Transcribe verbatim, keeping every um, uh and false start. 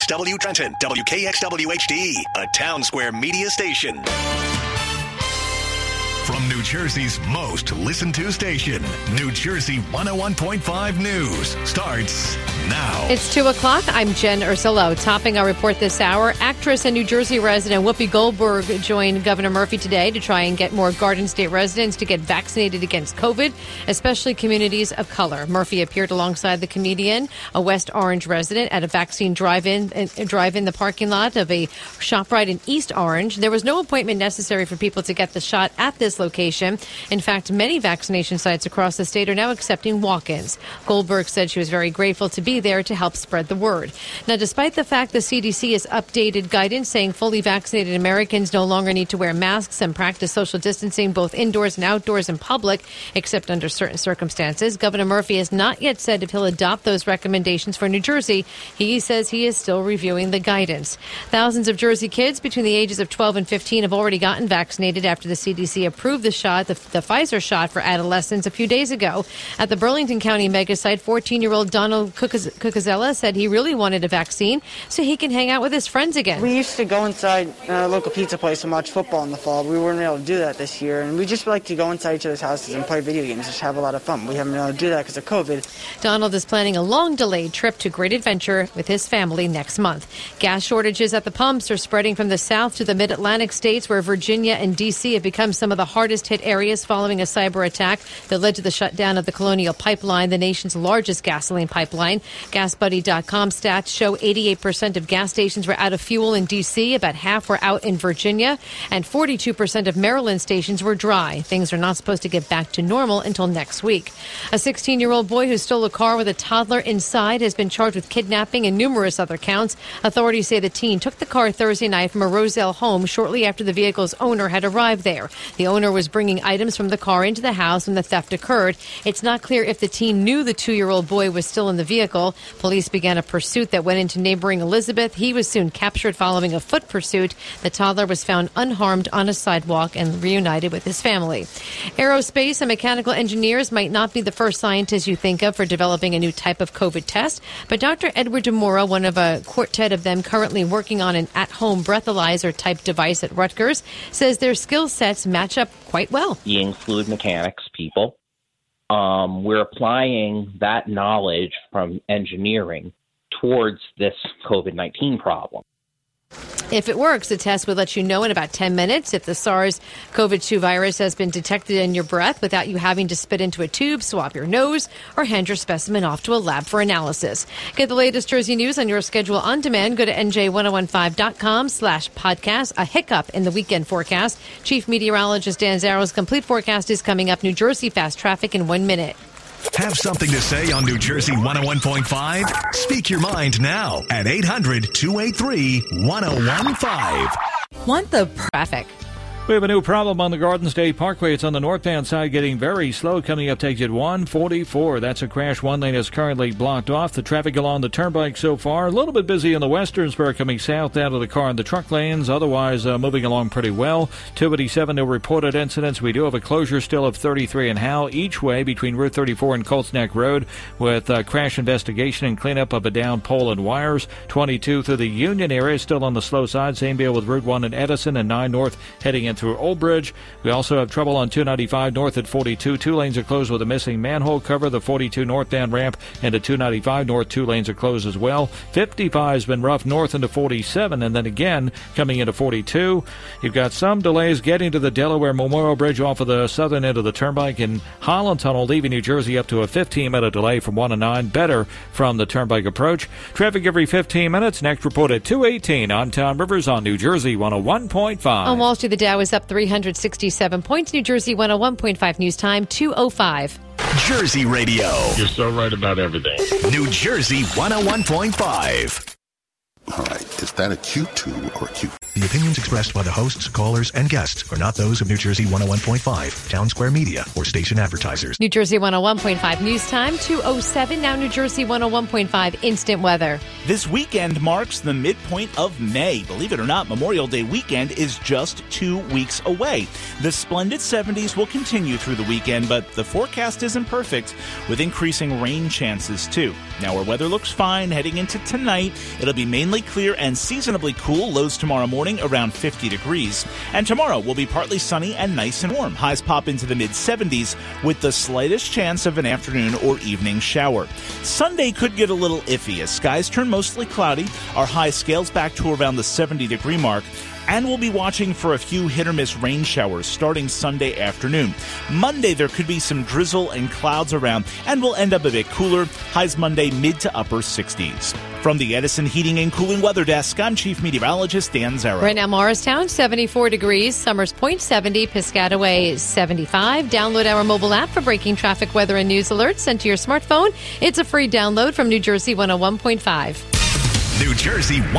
X W Trenton, W K X W H D, a Town Square media station. From New Jersey's most listened to station, New Jersey one oh one point five News starts now. It's two o'clock. I'm Jen Ursulo. Topping our report this hour, actress and New Jersey resident Whoopi Goldberg joined Governor Murphy today to try and get more Garden State residents to get vaccinated against COVID, especially communities of color. Murphy appeared alongside the comedian, a West Orange resident, at a vaccine drive-in drive in the parking lot of a ShopRite in East Orange. There was no appointment necessary for people to get the shot at this location. In fact, many vaccination sites across the state are now accepting walk-ins. Goldberg said she was very grateful to be there to help spread the word. Now, despite the fact the C D C has updated guidance saying fully vaccinated Americans no longer need to wear masks and practice social distancing both indoors and outdoors in public, except under certain circumstances, Governor Murphy has not yet said if he'll adopt those recommendations for New Jersey. He says he is still reviewing the guidance. Thousands of Jersey kids between the ages of twelve and fifteen have already gotten vaccinated after the C D C approved the shot, the, the Pfizer shot for adolescents a few days ago. At the Burlington County mega site, fourteen-year-old Donald Cucuzella said he really wanted a vaccine so he can hang out with his friends again. We used to go inside our local pizza place and watch football in the fall. We weren't able to do that this year, and we just like to go inside each other's houses and play video games, just have a lot of fun. We haven't been able to do that because of COVID. Donald is planning a long-delayed trip to Great Adventure with his family next month. Gas shortages at the pumps are spreading from the south to the mid-Atlantic states, where Virginia and D C have become some of the hardest hit areas following a cyber attack that led to the shutdown of the Colonial Pipeline, the nation's largest gasoline pipeline. gas buddy dot com stats show eighty-eight percent of gas stations were out of fuel in D C, about half were out in Virginia, and forty-two percent of Maryland stations were dry. Things are not supposed to get back to normal until next week. A sixteen-year-old boy who stole a car with a toddler inside has been charged with kidnapping and numerous other counts. Authorities say the teen took the car Thursday night from a Roselle home shortly after the vehicle's owner had arrived there. The owner was bringing items from the car into the house when the theft occurred. It's not clear if the teen knew the two-year-old boy was still in the vehicle. Police began a pursuit that went into neighboring Elizabeth. He was soon captured following a foot pursuit. The toddler was found unharmed on a sidewalk and reunited with his family. Aerospace and mechanical engineers might not be the first scientists you think of for developing a new type of COVID test, but Doctor Edward Demora, one of a quartet of them currently working on an at-home breathalyzer-type device at Rutgers, says their skill sets match up quite well. Being fluid mechanics people, um, we're applying that knowledge from engineering towards this COVID nineteen problem. If it works, the test would let you know in about ten minutes if the SARS-C o V two virus has been detected in your breath without you having to spit into a tube, swab your nose, or hand your specimen off to a lab for analysis. Get the latest Jersey news on your schedule on demand. Go to N J ten fifteen dot com slash podcast. A hiccup in the weekend forecast. Chief Meteorologist Dan Zarrow's complete forecast is coming up. New Jersey fast traffic in one minute. Have something to say on New Jersey one oh one point five? Speak your mind now at eight hundred, two eight three, one oh one five. Want the traffic? We have a new problem on the Garden State Parkway. It's on the northbound side, getting very slow coming up to exit one forty-four. That's a crash. One lane is currently blocked off. The traffic along the turnpike so far, a little bit busy in the western spur coming south out of the car and the truck lanes. Otherwise, uh, moving along pretty well. two eighty-seven, no reported incidents. We do have a closure still of thirty-three and Howe each way between Route thirty-four and Colts Neck Road with uh, crash investigation and cleanup of a downed pole and wires. twenty-two through the Union area, still on the slow side. Same deal with Route one in Edison and nine north heading in through Old Bridge. We also have trouble on two ninety-five north at forty-two. Two lanes are closed with a missing manhole cover. The forty-two northbound ramp into two ninety-five north, two lanes are closed as well. fifty-five has been rough north into forty-seven, and then again coming into forty-two. You've got some delays getting to the Delaware Memorial Bridge off of the southern end of the turnpike, and Holland Tunnel leaving New Jersey up to a fifteen-minute delay from one to nine. Better from the turnpike approach. Traffic every fifteen minutes. Next report at two eighteen on Tom Rivers on New Jersey one oh one point five. On Wall Street, the Dow is up three hundred sixty-seven points. New Jersey one oh one point five news time, two oh five. Jersey Radio. You're so right about everything. New Jersey one oh one point five. All right, it's that a Q two or a Q? The opinions expressed by the hosts, callers, and guests are not those of New Jersey one oh one point five, Town Square Media, or station advertisers. New Jersey one oh one point five news time, two oh seven. Now New Jersey one oh one point five instant weather. This weekend marks the midpoint of May. Believe it or not, Memorial Day weekend is just two weeks away. The splendid seventies will continue through the weekend, but the forecast isn't perfect, with increasing rain chances too. Now our weather looks fine heading into tonight. It'll be mainly clear and seasonably cool. Lows tomorrow morning around fifty degrees. And tomorrow will be partly sunny and nice and warm. Highs pop into the mid seventies with the slightest chance of an afternoon or evening shower. Sunday could get a little iffy as skies turn mostly cloudy. Our high scales back to around the seventy degree mark. And we'll be watching for a few hit-or-miss rain showers starting Sunday afternoon. Monday, there could be some drizzle and clouds around, and we'll end up a bit cooler. Highs Monday, mid to upper sixties. From the Edison Heating and Cooling Weather Desk, I'm Chief Meteorologist Dan Zarrow. Right now, Morristown, seventy-four degrees. Summers Point, seventy. Piscataway, seventy-five. Download our mobile app for breaking traffic, weather, and news alerts sent to your smartphone. It's a free download from New Jersey one oh one point five. New Jersey